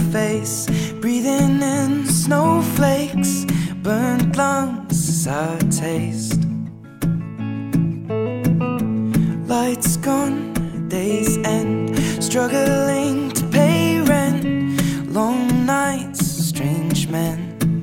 face, breathing in snowflakes, burnt lungs as our taste. Lights gone, days end, struggling to pay rent, long nights, strange men.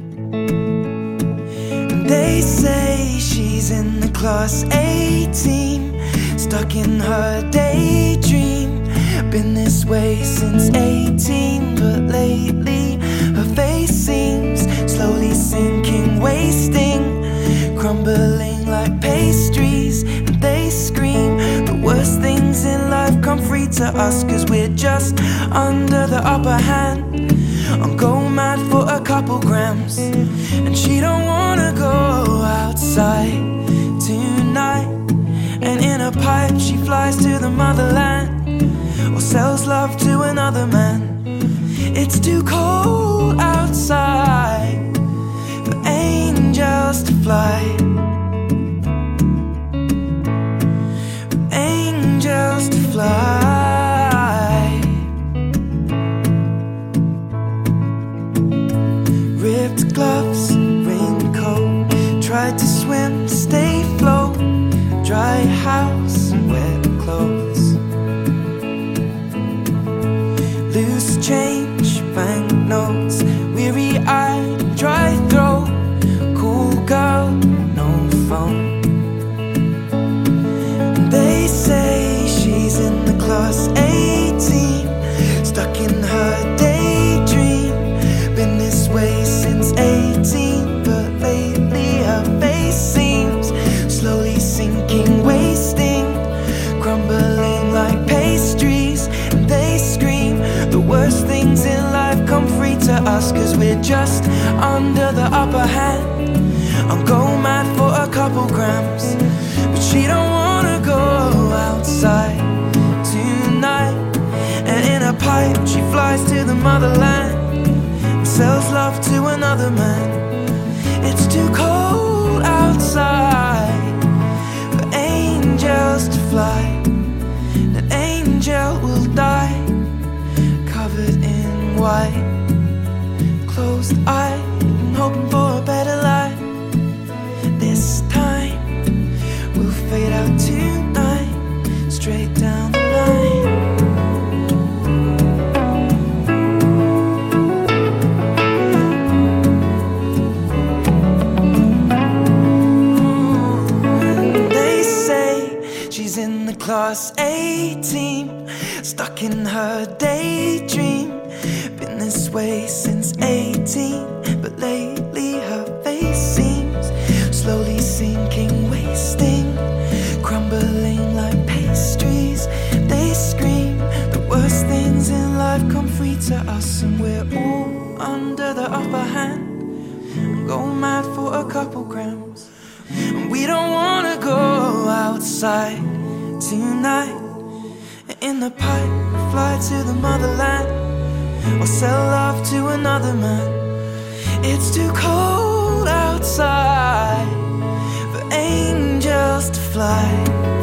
And they say she's in the class A team, stuck in her daydream. Been this way since 18, but lately her face seems slowly sinking, wasting, crumbling like pastries. And they scream the worst things in life come free to us, 'cause we're just under the upper hand. I'm go mad for a couple grams, and she don't wanna go outside tonight. And in a pipe she flies to the motherland, or sells love to another man. It's too cold outside for angels to fly, for angels to fly. Ripped gloves, raincoat, tried to swim, stay afloat, dry house, wet clothes. Loose change, banknotes, weary-eyed, dry throat, cool girl, no phone. They say she's in the class A team, stuck in her daydream. Been this way since 18, but lately her face seems slowly sinking, wasting, crumbling like pastries. And they scream the worst things in life come free to us, 'cause we're just under the upper hand. I'm go mad for a couple grams, but she don't wanna go outside tonight. And in a pipe she flies to the motherland, and sells love to another man. It's too cold outside for angels to fly. An angel will die, covered in white, closed eyed and hoping for a better life. This time we'll fade out tonight, straight down the line. They say she's in the class A team, stuck in her daydream. Been this way since 18, but lately her face seems slowly sinking, wasting, crumbling like pastries. They scream the worst things in life come free to us, and we're all under the upper hand. Go mad for a couple grams, and we don't wanna go outside tonight. In the pipe, fly to the motherland, or sell love to another man. It's too cold outside for angels to fly.